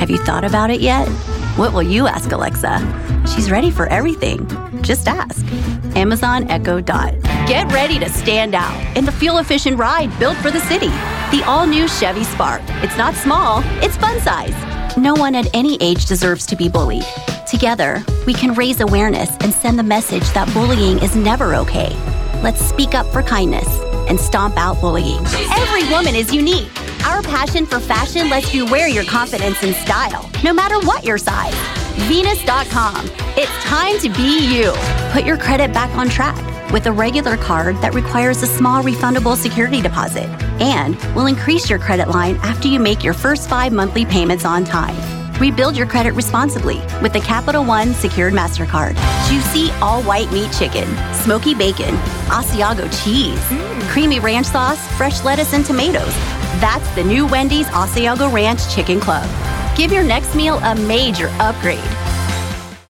Have you thought about it yet? What will you ask Alexa? She's ready for everything. Just ask. Amazon Echo Dot. Get ready to stand out in the fuel-efficient ride built for the city. The all-new Chevy Spark. It's not small, it's fun size. No one at any age deserves to be bullied. Together, we can raise awareness and send the message that bullying is never okay. Let's speak up for kindness and stomp out bullying. Every woman is unique. Our passion for fashion lets you wear your confidence and style, no matter what your size. Venus.com. It's time to be you. Put your credit back on track with a regular card that requires a small refundable security deposit and will increase your credit line after you make your first 5 monthly payments on time. Rebuild your credit responsibly with the Capital One Secured MasterCard. Juicy all-white meat chicken, smoky bacon, Asiago cheese, creamy ranch sauce, fresh lettuce, and tomatoes. That's the new Wendy's Asiago Ranch Chicken Club. Give your next meal a major upgrade